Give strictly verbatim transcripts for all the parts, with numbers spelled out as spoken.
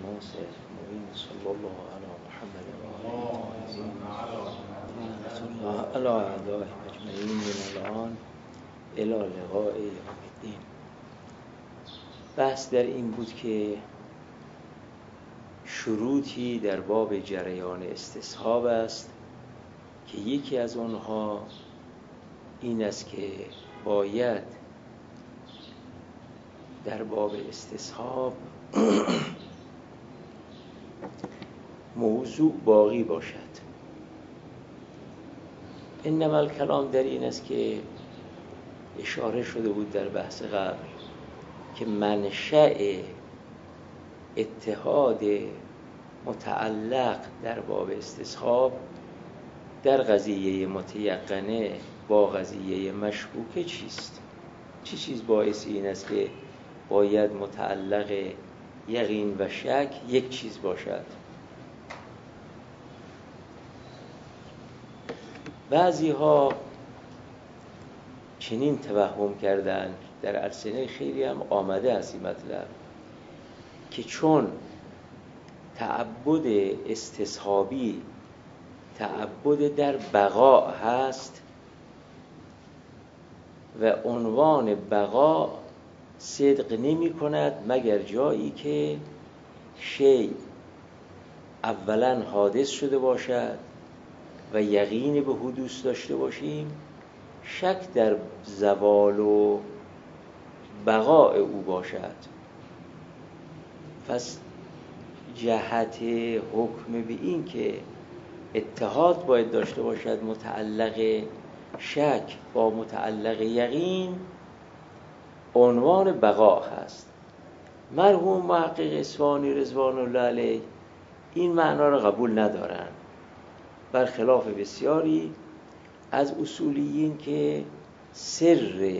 ناصر المعين صلى الله على محمد وآله الله على أعدائه أجمعين من الآن إلى لقاء یوم الدین. بحث در این بود که شروطی در باب جریان استصحاب است که یکی از آنها این است که باید در باب استصحاب موضوع باقی باشد. انما الکلام در این است که اشاره شده بود در بحث قبل که منشأ اتحاد متعلق در باب استصحاب در قضیه متیقنه با قضیه مشکوکه چیست؟ چی چیز باعث این است که باید متعلق یقین و شک یک چیز باشد؟ بعضی ها چنین توهم کردن، در السنه خیلی هم آمده از این مطلب، که چون تعبد استصحابی تعبد در بقا هست و عنوان بقا صدق نمی کند مگر جایی که شیء اولا حادث شده باشد و یقین به حدوث داشته باشیم، شک در زوال و بقاء او باشد. پس جهت حکم به این که اتحاد باید داشته باشد متعلق شک با متعلق یقین، عنوان بقا هست. مرحوم محقق اصفهانی رضوان الله علیه این معنا را قبول ندارند، برخلاف بسیاری از اصولیین که سر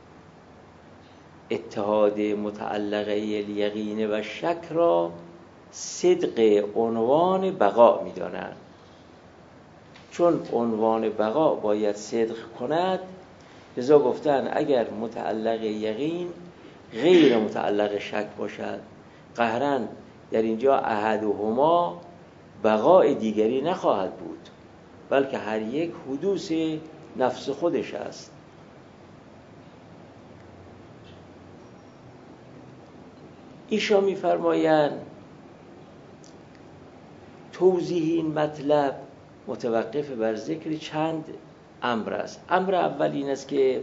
اتحاد متعلقه الیقین و شک را صدق عنوان بقا می دانند. چون عنوان بقا باید صدق کند، لذا گفتن اگر متعلق یقین غیر متعلق شک باشد، قهراً در اینجا احدهما بقای دیگری نخواهد بود، بلکه هر یک حدوث نفس خودش است. ایشان می‌فرمایند توضیح این مطلب متوقف بر ذکر چند امر است. امر اول این است که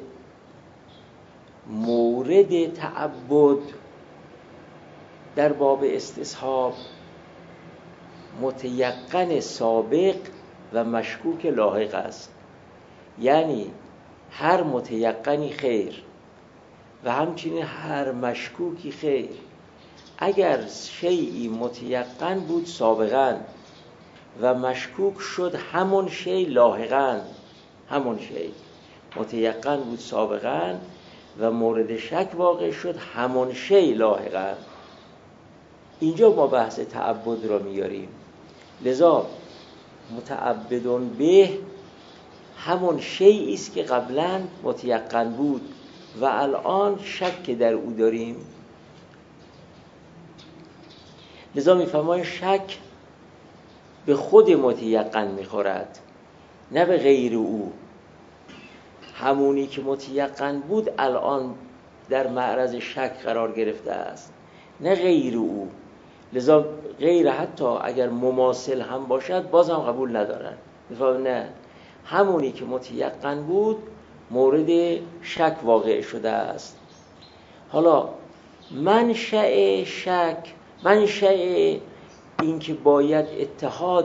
مورد تعبد در باب استصحاب متیقن سابق و مشکوک لاحق است. یعنی هر متیقنی خیر و همچنین هر مشکوکی خیر. اگر شیئی متیقن بود سابقاً و مشکوک شد همون شی لاحقاً، همون شی متیقن بود سابقاً و مورد شک واقع شد همون شی لاحقاً، اینجا ما بحث تعبد را میاریم. لذا متعبدون به همون شیئی است که قبلاً متیقن بود و الان شک در او داریم. لذا میفرماید شک به خود متیقن میخورد، نه به غیر او. همونی که متیقن بود الان در معرض شک قرار گرفته است، نه غیر او. لذا غیر حتی اگر مماثل هم باشد باز هم قبول ندارن. میفرماید نه، همونی که متیقن بود مورد شک واقع شده است. حالا منشأ شک، منشأ این که باید اتحاد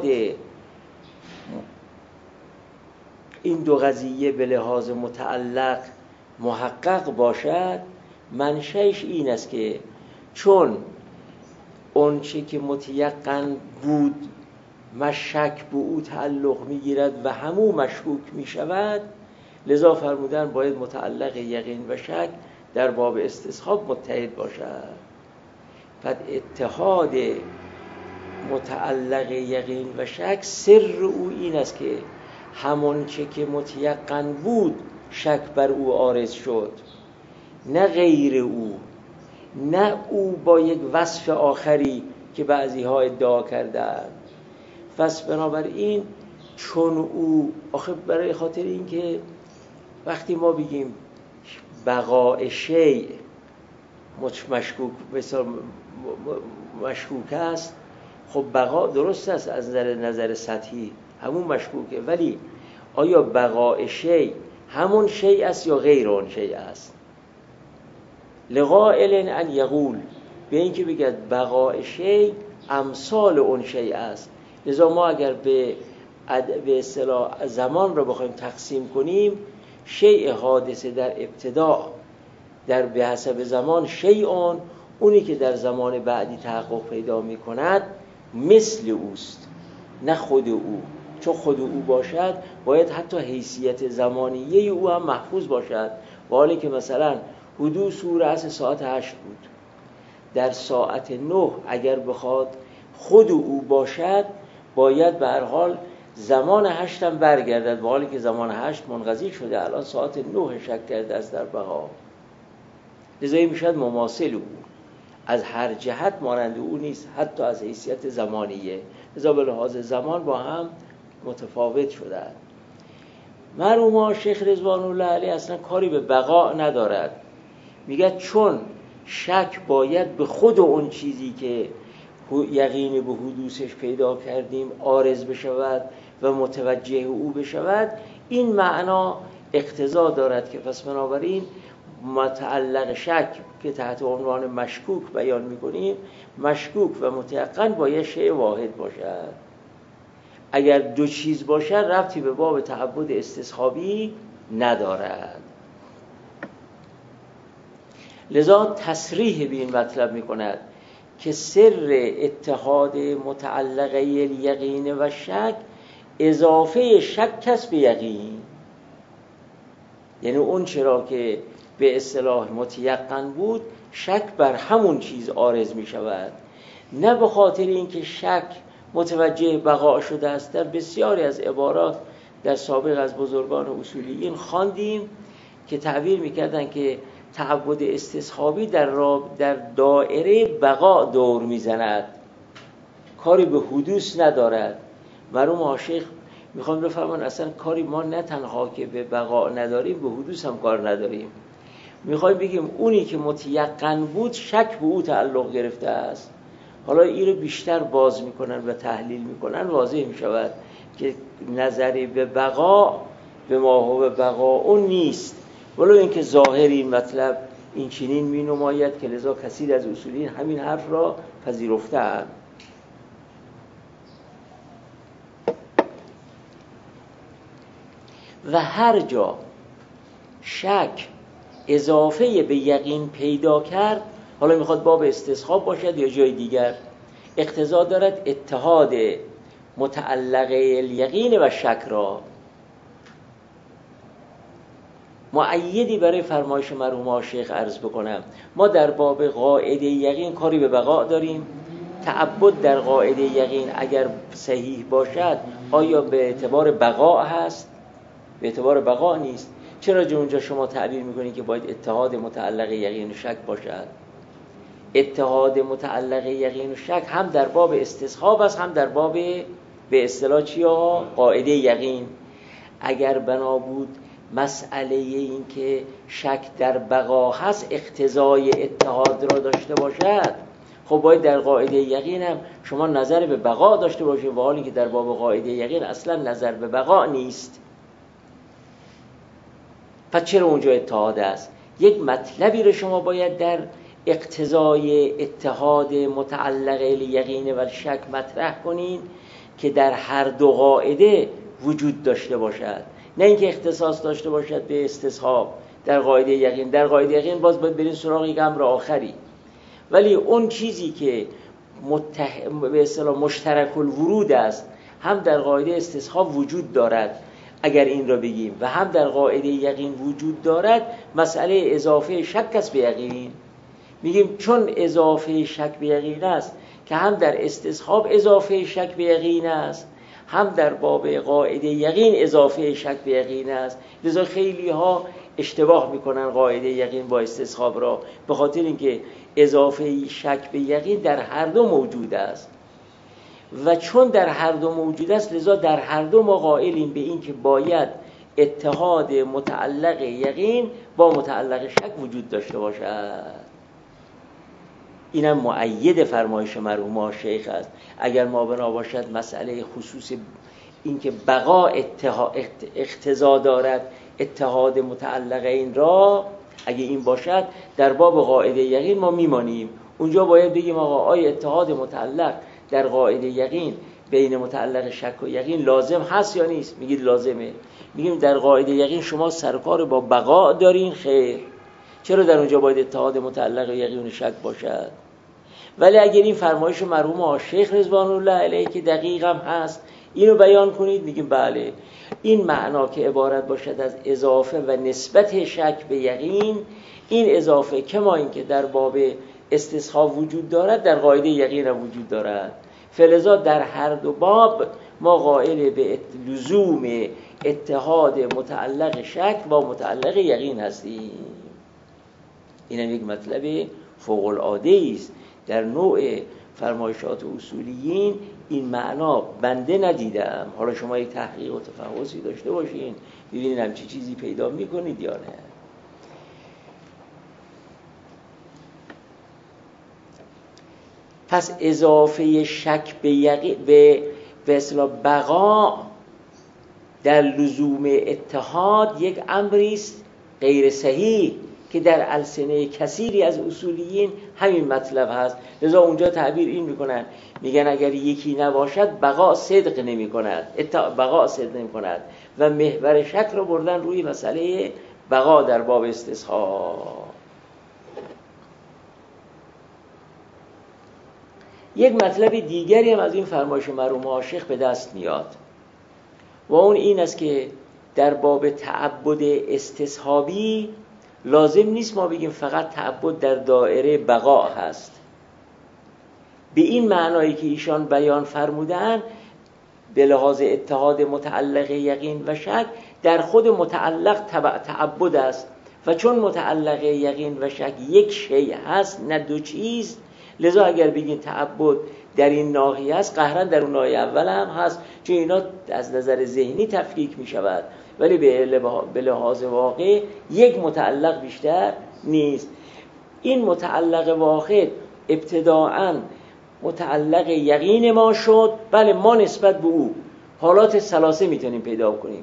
این دو قضیه به لحاظ متعلق محقق باشد، منشأش این است که چون اون چه که متیقن بود مشک به او تعلق میگیرد و همو مشکوک میشود، لذا فرمودن باید متعلق یقین و شک در باب استصحاب متحد باشد. پس اتحاد متعلق یقین و شک سر او این است که همون چه که متیقن بود شک بر او عارض شد، نه غیر او، نه او با یک وصف آخری که بعضی ها ادعا کردن. پس بنابراین چون او آخه برای خاطر این که وقتی ما بگیم بقاء شیء مشکوک مثلا مشکوک است، خب بقا درست است از نظر نظر سطحی همون مشکوکه، ولی آیا بقاء شیء همون شیء است یا غیر اون شیء است؟ لقائل ان یقول، به اینکه بگید بقاء شیء امثال اون شیء است. لذا ما اگر به به اصطلاح زمان رو بخوایم تقسیم کنیم، شیء حادثه در ابتدا در به حسب زمان شیء، اونی که در زمان بعدی تحقق پیدا می کند مثل اوست، نه خود او. چون خود او باشد باید حتی حیثیت زمانیه او هم محفوظ باشد، و حالی که مثلا حدوث او رأس ساعت هشت بود، در ساعت نه اگر بخواد خود او باشد باید به هر حال زمان هشت هم برگردد، و حالی که زمان هشت منقضی شده، الان ساعت نه شک کرده است در بقا. لذا میشد مماثل او، از هر جهت مانند او نیست، حتی از حیثیت زمانیه. لذا به لحاظ زمان با هم متفاوت شدند. مرحوم شیخ رضوان الله علیه اصلا کاری به بقا ندارد، میگه چون شک باید به خود اون چیزی که یقین به حدوثش پیدا کردیم عارض بشود و متوجه او بشود، این معنا اقتضا دارد که پس بنابراین متعلق شک که تحت عنوان مشکوک بیان میکنیم، مشکوک و متیقن باید شیء واحد باشد. اگر دو چیز باشد ربطی به باب تعبد استصحابی ندارد. لذا تصریح به این مطلب میکند که سر اتحاد متعلقه الیقین و شک اضافه شک است به یقین، یعنی اون چرا که به اصطلاح متیقن بود شک بر همون چیز عارض می شود، نه به خاطر اینکه شک متوجه بقا شده است. در بسیاری از عبارات در سابق از بزرگان اصولیین خواندیم که تعبیر میکردن که تعبد استصحابی در, در دائره بقا دور میزند، کاری به حدوث ندارد. مرحوم عاشق میخوام بفرمان اصلا کاری ما نه تنها که به بقا نداریم، به حدوث هم کار نداریم. میخوایم بگیم اونی که متیقن بود شک به او تعلق گرفته است. حالا این رو بیشتر باز میکنن و تحلیل میکنن، واضح میشود که نظری به بقا به ما هو بقا اون نیست، ولو اینکه ظاهر این مطلب این چنین می نماید که لذا کثیر از اصولین همین حرف را پذیرفتند. و هر جا شک اضافه به یقین پیدا کرد، حالا میخواد باب استصحاب باشد یا جای دیگر، اقتضا دارد اتحاد متعلقه الیقین و شک را. مؤیدی برای فرمایش مرحوم شیخ عرض بکنم، ما در باب قاعده یقین کاری به بقا داریم. تعبد در قاعده یقین اگر صحیح باشد آیا به اعتبار بقا هست؟ به اعتبار بقا نیست. چرا جو اونجا شما تعبیر میکنید که باید اتحاد متعلق یقین و شک باشد؟ اتحاد متعلق یقین و شک هم در باب استصحاب است، هم در باب به اصطلاح چیا؟ قاعده یقین. اگر بنا بود مسئله این که شک در بقا هست اقتضای اتحاد را داشته باشد، خب باید در قاعده یقین هم شما نظر به بقا داشته باشید، و حالی که در باب قاعده یقین اصلا نظر به بقا نیست. پس چرا اونجا اتحاد است؟ یک مطلبی رو شما باید در اقتضای اتحاد متعلق الیقین و شک مطرح کنین که در هر دو قاعده وجود داشته باشد، نه اینکه اختصاص داشته باشد به استصحاب در قاعده یقین. در قاعده یقین باز باید برین سراغ یک امر آخری، ولی اون چیزی که متح... به اصطلاح مشترک الورود است هم در قاعده استصحاب وجود دارد اگر این را بگیم، و هم در قاعده یقین وجود دارد، مسئله اضافه شک است به یقین. میگیم چون اضافه شک به یقین است که هم در استصحاب اضافه شک به یقین است، هم در باب قاعده یقین اضافه شک به یقین است، لذا خیلی ها اشتباه میکنن قاعده یقین با استصحاب را، به خاطر اینکه اضافه شک به یقین در هر دو موجود است و چون در هر دو موجود است لذا در هر دو ما قائلیم به این که باید اتحاد متعلق یقین با متعلق شک وجود داشته باشد. اینم مؤید فرمایش مرحوم شیخ است. اگر ما بنا باشد مسئله خصوص این که بقا اقتضا دارد اتحاد متعلقین را، اگه این باشد در باب قاعده یقین ما میمانیم. اونجا باید بگیم آقا آیا اتحاد متعلق در قاعده یقین بین متعلق شک و یقین لازم هست یا نیست؟ میگید لازمه. میگیم در قاعده یقین شما سرکار با بقا دارین، خیر، چرا در اونجا باید اتحاد متعلق یقین و شک باشد؟ ولی اگر این فرمایش مرحوم شیخ رضوان الله علیه که دقیق هم هست اینو بیان کنید، میگیم بله، این معنا که عبارت باشد از اضافه و نسبت شک به یقین، این اضافه کما این که در باب استصحاب وجود دارد در قاعده یقین هم وجود دارد. فلذا در هر دو باب ما قائل به لزوم اتحاد متعلق شک با متعلق یقین هستیم. این هم یک مطلب فوق العاده است در نوع فرمایشات اصولیین. این معنا بنده ندیدم، حالا شما یک تحقیق و تفحصی داشته باشین ببینید همچی چیزی پیدا میکنید یا نه. پس اضافه شک به یقین به به اصطلاح بقا در لزوم اتحاد یک امری است غیر صحیح که در السنه کثیری از اصولیین همین مطلب هست. لذا اونجا تعبیر این میکنن، میگن اگر یکی نباشد بقا صدق نمی کند، بقا صدق نمی کند و محور شک رو بردن روی مسئله بقا در باب استصحاب. یک مطلب دیگری هم از این فرمایش مرحوم شیخ به دست میاد و اون این است که در باب تعبد استصحابی لازم نیست ما بگیم فقط تعبد در دایره بقا هست. به این معنایی که ایشان بیان فرمودن به لحاظ اتحاد متعلق یقین و شک در خود متعلق تعبد است و چون متعلق یقین و شک یک شی هست نه دو چیز، لذا اگر بگین تعبد در این ناحیه است قهرا در اون ناحیه اول هم هست، چون اینا از نظر ذهنی تفکیک می شود ولی به لحاظ واقع یک متعلق بیشتر نیست. این متعلق واحد ابتداعاً متعلق یقین ما شد، بله ما نسبت به او حالات ثلاثه میتونیم پیدا کنیم.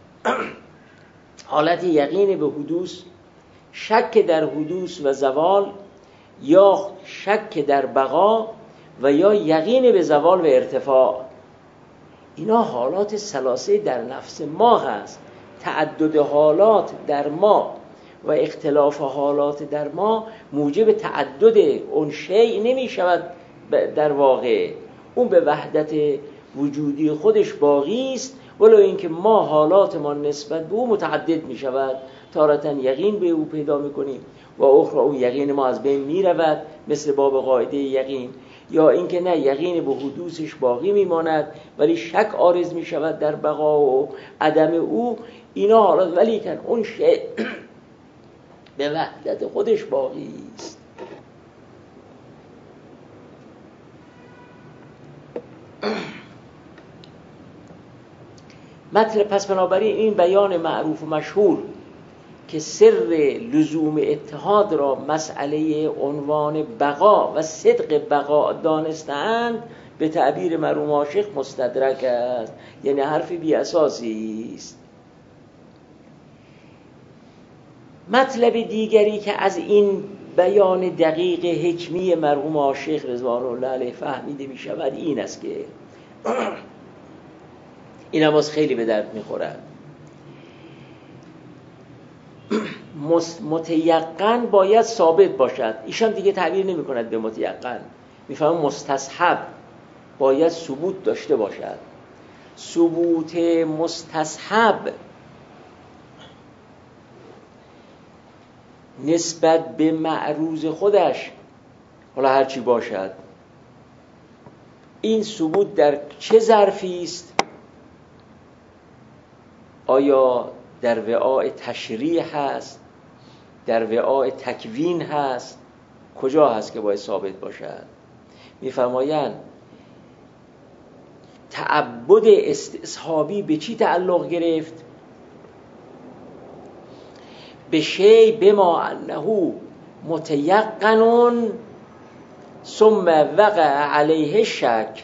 حالت یقین به حدوث، شک در حدوث و زوال، یا شک در بقا و یا یقین به زوال و ارتفاع. اینا حالات ثلاثه در نفس ما هست. تعدد حالات در ما و اختلاف حالات در ما موجب تعدد اون شیء نمی شود. در واقع اون به وحدت وجودی خودش باقی است، ولو اینکه ما حالات ما نسبت به او متعدد می شود. تارةً یقین به او پیدا می کنیم و اخرى اون یقین ما از بین می رود مثل باب قاعده یقین، یا اینکه نه یقین به حدوثش باقی می ماند ولی شک عارض می شود در بقا و عدم او. اینا حالات، ولی کن اون شیء به وحدت خودش باقی است. مطلب پس بنابراین این بیان معروف و مشهور که سر لزوم اتحاد را مسئله عنوان بقا و صدق بقا دانستند به تعبیر مرحوم شیخ مستدرک است، یعنی حرف بی اساسی است. مطلب دیگری که از این بیان دقیق حکمی مرحوم شیخ رضوان الله علیه فهمیده می شود این است که این هم از خیلی به درد می خورد. متیقن باید ثابت باشد. ایشان دیگه تعبیر نمی کند به متیقن، می فهمم مستصحب باید ثبوت داشته باشد. ثبوت مستصحب نسبت به معروض خودش، حالا هرچی باشد، این ثبوت در چه ظرفی است؟ آیا در وعاء تشریع هست، در وعاء تکوین هست، کجا هست که باید ثابت باشد؟ میفرمایند تعبد استصحابی به چی تعلق گرفت؟ به شی بما انه متیقن ثم وقع علیه شک.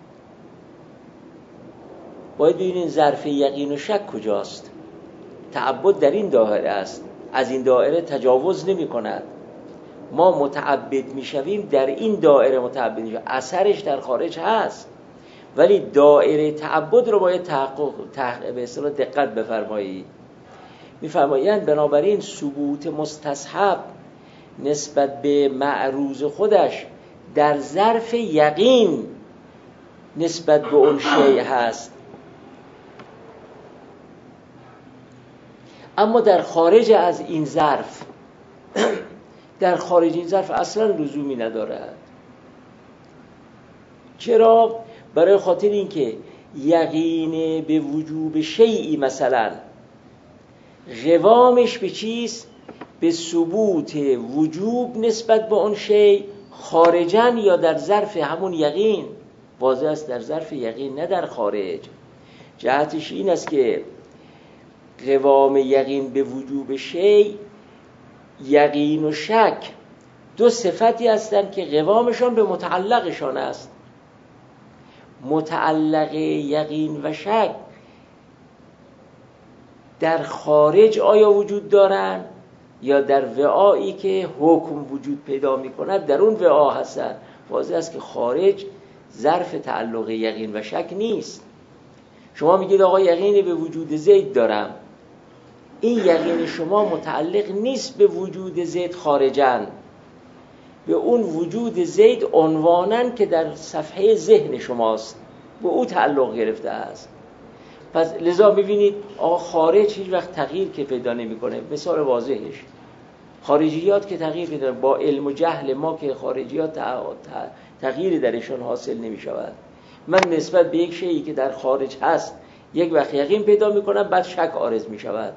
باید ببینید ظرف یقین و شک کجاست. تعبد در این دایره است، از این دایره تجاوز نمی کند. ما متعبد می شویم در این دایره متعبد می شویم، اثرش در خارج هست، ولی دایره تعبد رو باید تحقق تحقق به اصطلاح دقت بفرمایید. میفرمایند بنابراین ثبوت مستصحب نسبت به معروض خودش در ظرف یقین نسبت به اون شیء هست، اما در خارج از این ظرف در خارج این ظرف اصلا لزومی ندارد. چرا؟ برای خاطر اینکه یقین به وجوب شیئی مثلا قوامش به چیست؟ به ثبوت وجوب نسبت به اون شیء خارجاً یا در ظرف همون یقین. واضح است در ظرف یقین نه در خارج. جهتش این است که قوام یقین به وجوب شیء، یقین و شک دو صفتی هستند که قوامشان به متعلقشان است. متعلق یقین و شک در خارج آیا وجود دارن یا در وعایی که حکم وجود پیدا می کند در اون وعا هستن؟ واضح است که خارج ظرف تعلق یقین و شک نیست. شما میگید آقا یقینی به وجود زید دارم، این یقین شما متعلق نیست به وجود زید خارجاً، به اون وجود زید عنواناً که در صفحه ذهن شماست، به او تعلق گرفته است. پس لذا ببینید آقا خارج هیچ وقت تغییر که پیدا نمی‌کنه. مثال واضحش خارجیات که تغییر پیدا، با علم و جهل ما که خارجیات تغییری درشان حاصل نمی‌شود. من نسبت به یک شیئی که در خارج هست یک وقت یقین پیدا می‌کنم، بعد شک عارض می‌شود.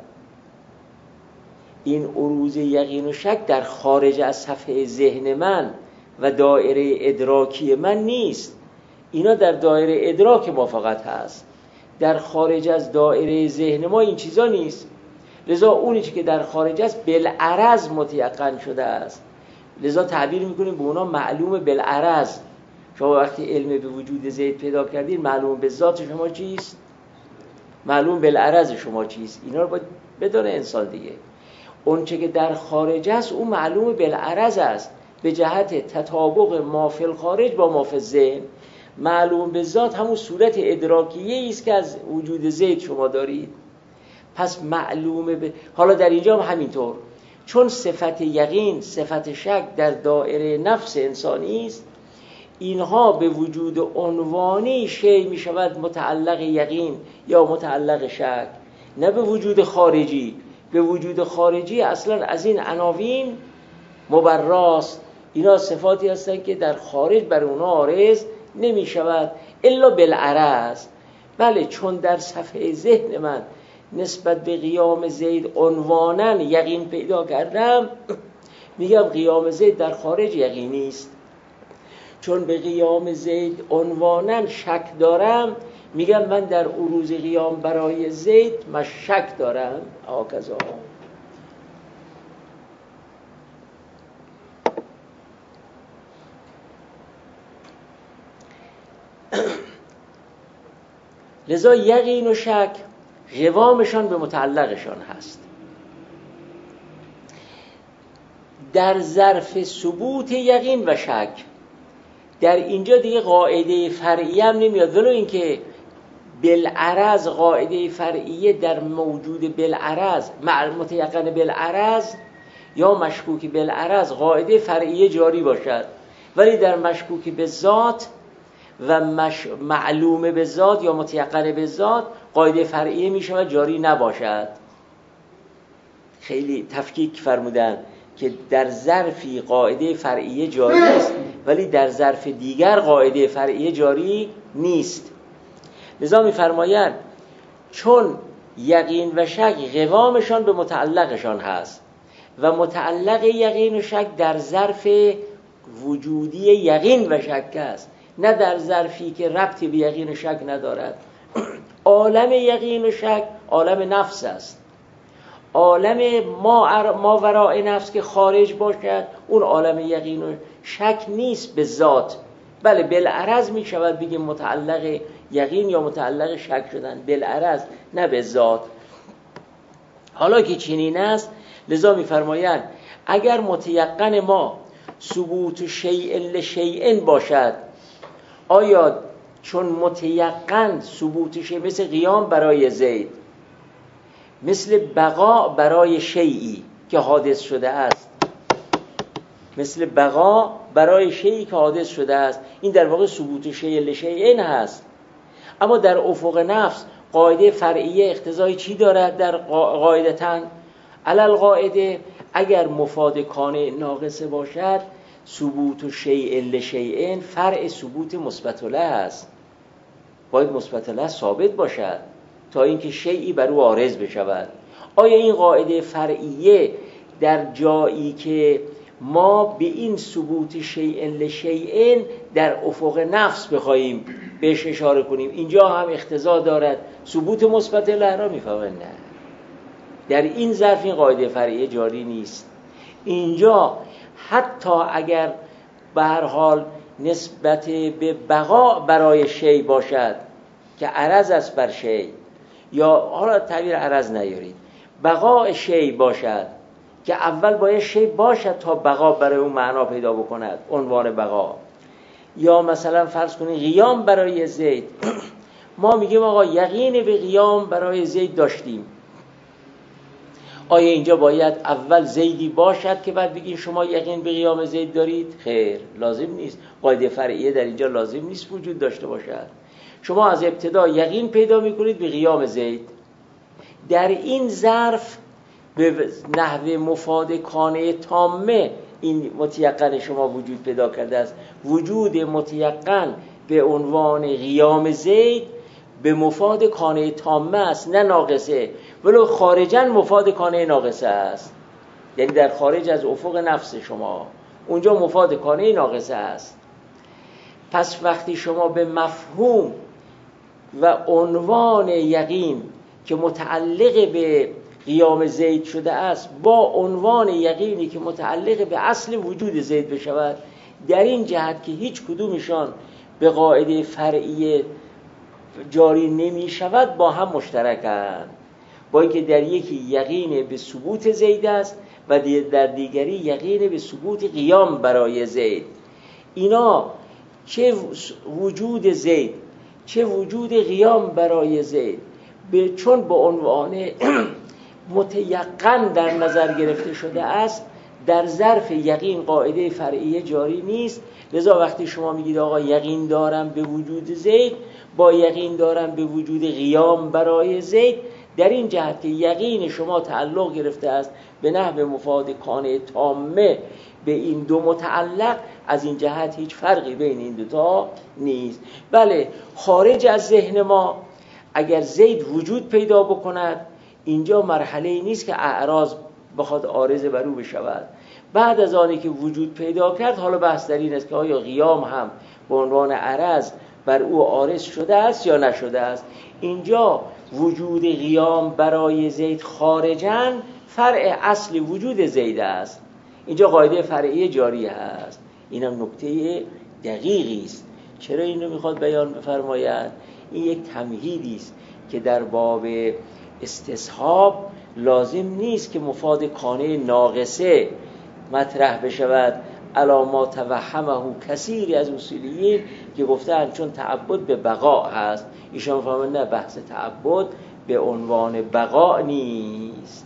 این عروض یقین و شک در خارج از صفحه ذهن من و دایره ادراکی من نیست، اینا در دایره ادراک ما فقط هست. در خارج از دایره ذهن ما این چیزا نیست. لذا اونی که در خارج است بالعرض متیقن شده است. لذا تعبیر میکنیم به اونا معلوم بالعرض. شما وقتی علم به وجود زید پیدا کردید، معلوم به ذات شما چیست؟ معلوم بالعرض شما چیست؟ اینا رو باید بدونه انسان دیگه. اون چه که در خارج است اون معلوم بالعرض است، به جهت تطابق ما فی الخارج با ما فی الذهن. معلوم به ذات همون صورت ادراکیه است که از وجود زید شما دارید. پس معلوم به حالا در اینجا هم همینطور، چون صفت یقین صفت شک در دایره نفس انسانی است، اینها به وجود عنوانی شی می شود متعلق یقین یا متعلق شک، نه به وجود خارجی. به وجود خارجی اصلا از این عناوین مبراست. اینا صفاتی هستند که در خارج بر اونها عارض نمی شود الا بالعرض. بله، چون در صفحه ذهن من نسبت به قیام زید عنواناً یقین پیدا کردم، میگم قیام زید در خارج یقینی است. چون به قیام زید عنواناً شک دارم، میگم من در عروض قیام برای زید من شک دارم. آکذا لذا یقین و شک قوامشان به متعلقشان هست. در ظرف ثبوت یقین و شک در اینجا دیگه قاعده فرعی هم نمیاد، ولو اینکه بالعرض قاعده فرعیه در موجود بالعرض متیقن بالعرض یا مشکوک بالعرض قاعده فرعیه جاری باشد، ولی در مشکوک به ذات و مش... معلوم به ذات یا متیقن به ذات قاعده فرعیه می شود جاری نباشد. خیلی تفکیک فرمودن که در ظرفی قاعده فرعیه جاری است ولی در ظرف دیگر قاعده فرعیه جاری نیست. لذا می فرمایند چون یقین و شک قوامشان به متعلقشان هست و متعلق یقین و شک در ظرف وجودی یقین و شک است، نه در ظرفی که ربطی به یقین و شک ندارد. عالم یقین و شک عالم نفس است. عالم ما ما وراء نفس که خارج باشد اون عالم یقین و شک نیست به ذات، بله بالعرض می شود بگیم متعلق یقین یا متعلق شک شدن، بالعرض نه به ذات. حالا که چنین است لذا می فرمایند اگر متیقن ما ثبوت شیء لشیء باشد، آیا چون متیقن ثبوت شیء مثل قیام برای زید، مثل بقا برای شیئی که حادث شده است، مثل بقا برای شیئی که حادث شده است، این در واقع ثبوت شیء لشیء هست. اما در افق نفس قاعده فرعیه اقتضای چی دارد؟ در قاعدتاً علل قاعده اگر مفاد کانع ناقصه باشد ثبوت شیء لشیء فرع ثبوت مثبت له است، باید مثبت له ثابت باشد تا اینکه شیئی بر او عارض بشود. آیا این قاعده فرعیه در جایی که ما به این ثبوت شیء لشیء در افق نفس بخوایم بهش اشاره کنیم اینجا هم اقتضا دارد ثبوت مثبت له را؟ میفهمند نه، در این ظرف این قاعده فرعیه جاری نیست. اینجا حتی اگر به هر حال نسبت به بقا برای شی باشد که عرض است بر شی، یا حالا تعبیر عرض نیارید، بقا شی باشد که اول باید شی باشد تا بقا برای اون معنا پیدا بکند، عنوان بقا، یا مثلا فرض کنید قیام برای زید ما میگیم آقا یقین به قیام برای زید داشتیم، آیا اینجا باید اول زیدی باشد که بعد بگین شما یقین به قیام زید دارید؟ خیر، لازم نیست. قاعده فرعیه در اینجا لازم نیست وجود داشته باشد. شما از ابتدا یقین پیدا میکنید به قیام زید. در این ظرف به نحو مفاد کانع تامه این متیقن شما وجود پیدا کرده است. وجود متیقن به عنوان قیام زید به مفاد کانع تامه است، نه ناقصه، ولو خارجاً مفاد کانع ناقصه است، یعنی در خارج از افق نفس شما اونجا مفاد کانع ناقصه است. پس وقتی شما به مفهوم و عنوان یقین که متعلق به قیام زید شده است با عنوان یقینی که متعلق به اصل وجود زید بشود، در این جهت که هیچ کدومشان به قاعده فرعیه جاری نمی شود با هم مشترکند، با اینکه در یکی یقین به ثبوت زید است و در دیگری یقین به ثبوت قیام برای زید. اینا چه وجود زید چه وجود قیام برای زید به چون به عنوان متیقن در نظر گرفته شده است، در ظرف یقین قاعده فرعیه جاری نیست. لذا وقتی شما میگید آقا یقین دارم به وجود زید با یقین دارم به وجود قیام برای زید، در این جهت که یقین شما تعلق گرفته است به نحو مفاد کانع تامه به این دو متعلق، از این جهت هیچ فرقی بین این دوتا نیست. بله خارج از ذهن ما اگر زید وجود پیدا بکند اینجا مرحله ای نیست که اعراض بخواد عارض بر او بشود. بعد از آنی که وجود پیدا کرد حالا بحث در این است که آیا قیام هم به عنوان عرض بر او عارض شده است یا نشده است. اینجا وجود قیام برای زید خارجاً فرع اصل وجود زید است، اینجا قاعده فرعیه جاری است. اینم نکته دقیقی است. چرا این رو میخواد بیان بفرماید؟ این یک تمهیدی است که در باب استصحاب لازم نیست که مفاد کانع ناقصه مطرح بشود، علاما توهمه کثیری از اصولیین که گفتن چون تعبد به بقا هست، ایشان فهمند نه، بحث تعبد به عنوان بقا نیست.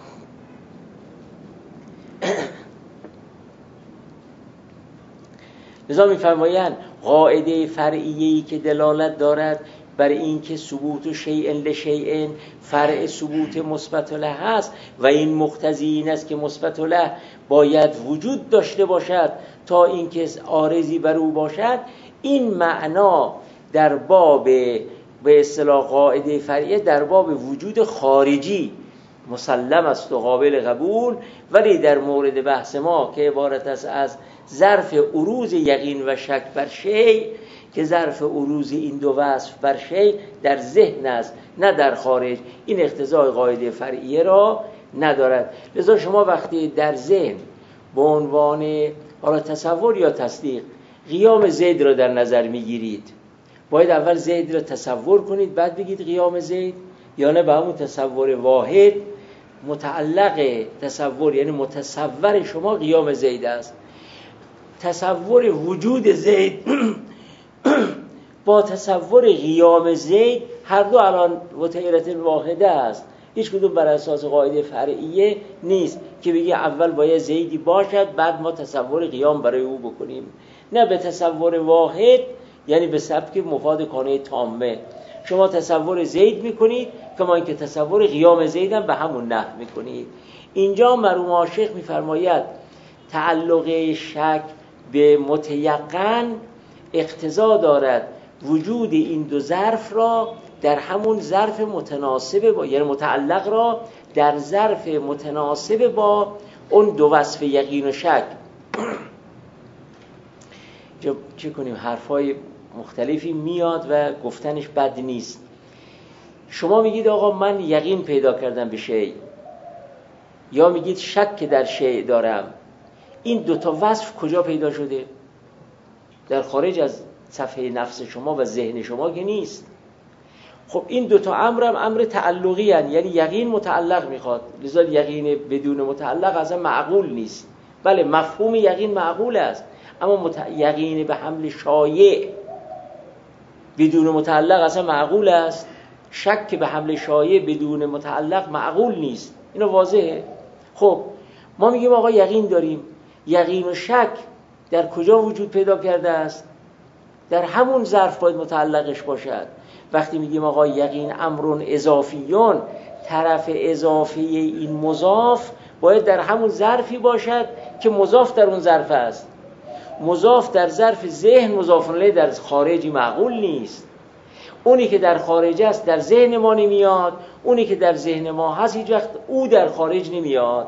لذا می‌فرمایند قاعده فرعیه‌ای که دلالت دارد بر این که ثبوت شیء لشیء فرع ثبوت مثبت له هست و این مقتضی این است که مثبت له باید وجود داشته باشد تا اینکه عارضی بر او باشد، این معنا در باب به اصطلاح قاعده فرعیه در باب وجود خارجی مسلم است و قابل قبول، ولی در مورد بحث ما که عبارت است از ظرف عروض یقین و شک بر شیء، که ظرف عروض این دو وصف بر شیء در ذهن است نه در خارج، این اقتضای قاعده فرعیه را ندارد. لذا شما وقتی در ذهن به عنوان حالا تصور یا تصدیق قیام زید را در نظر میگیرید، باید اول زید را تصور کنید بعد بگید قیام زید، یا نه به همون تصور واحد متعلق تصور، یعنی متصور شما قیام زید است. تصور وجود زید با تصور قیام زید هر دو الان متعیرت واحده است، هیچ کدوم بر اساس قاعده فرعیه نیست که بگی اول باید زیدی باشد بعد ما تصور قیام برای او بکنیم، نه به تصور واحد، یعنی به سبک مفاد کانه تامه شما تصور زید میکنید کما اینکه تصور قیام زید هم به همون نحو میکنید. اینجا مرحوم عاشق میفرماید تعلق شک به متیقن اقتضا دارد وجود این دو ظرف را در همون ظرف متناسب با، یعنی متعلق را در ظرف متناسب با اون دو وصف یقین و شک. چه کنیم؟ حرفای مختلفی میاد و گفتنش بد نیست. شما میگید آقا من یقین پیدا کردم به شیء، یا میگید شک در شیء دارم، این دوتا وصف کجا پیدا شده؟ در خارج از صفحه نفس شما و ذهن شما که نیست. خب این دوتا امر هم امر تعلقی هن، یعنی یقین متعلق میخواد، لذا یقین بدون متعلق اصلا معقول نیست. بله مفهوم یقین معقول است، اما مت... یقین به حمل شایع بدون متعلق اصلا معقول است. شک به حمل شایع بدون متعلق معقول نیست، اینو واضحه. خب ما میگیم آقا یقین داریم، یقین و شک در کجا وجود پیدا کرده است؟ در همون ظرف باید متعلقش باشد. وقتی میگیم آقا یقین امرون اضافیون، طرف اضافی این مضاف باید در همون ظرفی باشد که مضاف در اون ظرف است. مضاف در ظرف ذهن مضاف الیه در خارجی معقول نیست. اونی که در خارج است در ذهن ما نمیاد، اونی که در ذهن ما هست هیچ وقت او در خارج نمیاد.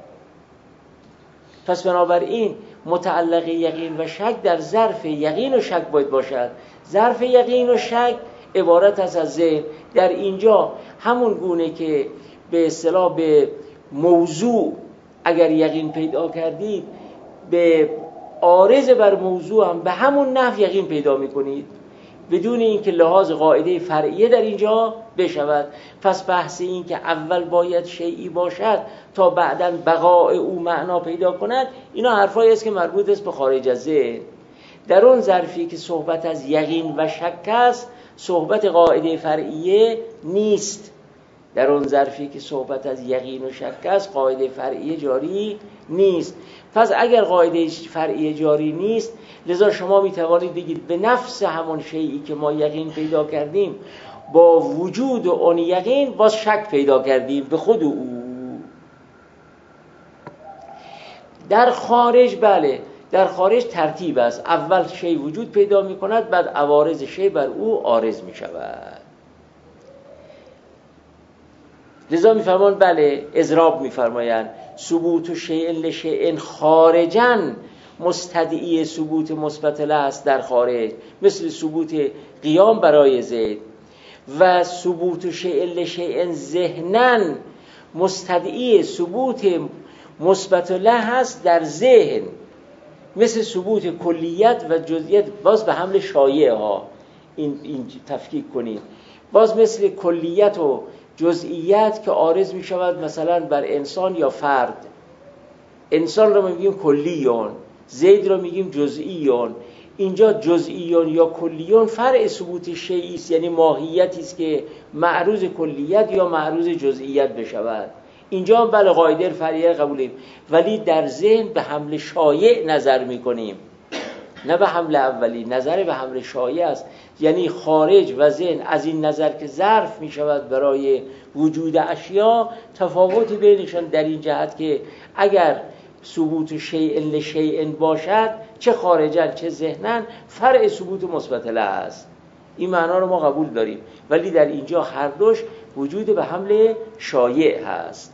پس بنابراین متعلق یقین و شک در ظرف یقین و شک باید باشد. ظرف یقین و شک عبارت است از ذهن. در اینجا همون گونه که به اصطلاح به موضوع اگر یقین پیدا کردید، به عارض بر موضوع هم به همون نحو یقین پیدا میکنید، بدون اینکه لحاظ قاعده فرعیه در اینجا بشود. پس بحث این که اول باید شیئی باشد تا بعداً بقاء او معنا پیدا کند، اینا حرفایی است که مربوط است به خارج از ذهن. در اون ظرفی که صحبت از یقین و شک است صحبت قاعده فرعیه نیست. در اون ظرفی که صحبت از یقین و شک است قاعده فرعیه جاری نیست. پس اگر قاعده فرعیه جاری نیست، لذا شما میتوانید بگید به نفس همون شیئی که ما یقین پیدا کردیم با وجود اون یقین باز شک پیدا کردیم به خود او. در خارج بله، در خارج ترتیب است، اول شی وجود پیدا می کند بعد عوارض شی بر او عارض می شود. لذا می فرمان بله اضراب می فرمایند ثبوت شیء لشیء خارجاً مستدعی ثبوت مثبت له است در خارج، مثل ثبوت قیام برای زید، و ثبوت شیء لشیء ذهناً مستدعی ثبوت مثبت له است در ذهن، مثل ثبوت کلیت و جزئیت باز به حمل شایع ها. این, این تفکیک کنید، باز مثل کلیت و جزئیت که عارض می شود مثلا بر انسان یا فرد. انسان رو میگیم کلیون، زید رو میگیم جزئیون. اینجا جزئیون یا کلیون فرع ثبوت شیئی است، یعنی ماهیتی است که معروض کلیت یا معروض جزئیت بشود. اینجا هم بله قاعده فرعیه قبولیم، ولی در ذهن به حمل شایع نظر میکنیم، نه به حمل اولی. نظر به حمل شایع است، یعنی خارج و ذهن از این نظر که ظرف میشود برای وجود اشیا، تفاوتی بینشان در این جهت که اگر ثبوت شیء لشیء باشد، چه خارجاً چه ذهناً، فرع ثبوت مثبت له است. این معنا رو ما قبول داریم، ولی در اینجا هر دوش وجود به حمل شایع هست.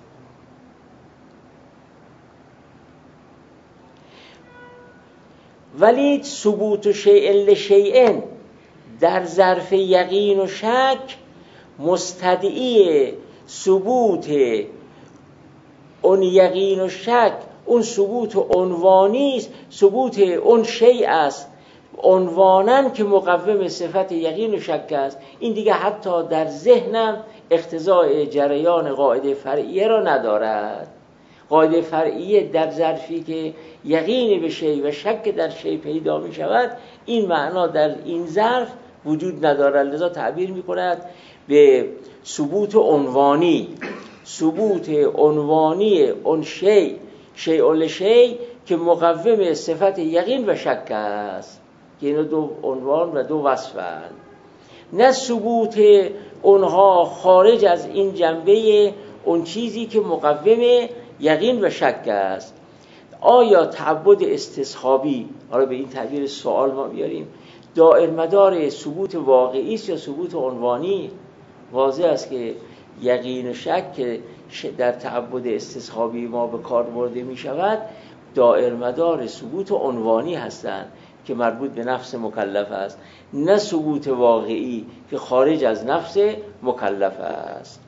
ولی ثبوت شیء لشیء در ظرف یقین و شک مستدعی ثبوت اون یقین و شک، اون ثبوت عنوانی است، ثبوت اون شیء است عنواناً که مقوم صفت یقین و شک است. این دیگه حتی در ذهنم اقتضای جریان قاعده فرعیه را ندارد. قاعده فرعیه در ظرفی که یقین به شیء و شک در شیء پیدا می شود، این معنا در این ظرف وجود ندارد، لذا تعبیر می کند به ثبوت عنوانی. ثبوت عنوانی اون شیء، شیء لشیء که مقوم صفت یقین و شک است، که اینا دو عنوان و دو وصفند. نه ثبوت اونها خارج از این جنبه اون چیزی که مقوم یقین و شک است. آیا تعبد استصحابی، حالا به این تعبیر سوال ما بیاریم، دائر مدار ثبوت واقعی است یا ثبوت عنوانی؟ واضح است که یقین و شک که در تعبد استصحابی ما به کار برده می شود دائر مدار ثبوت عنوانی هستند که مربوط به نفس مکلف است، نه ثبوت واقعی که خارج از نفس مکلف است.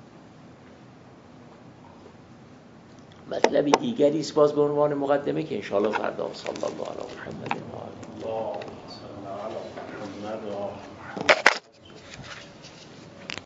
مطلب دیگری است باز به عنوان مقدمه که انشاءالله فردا. صلی الله علی محمد و آله.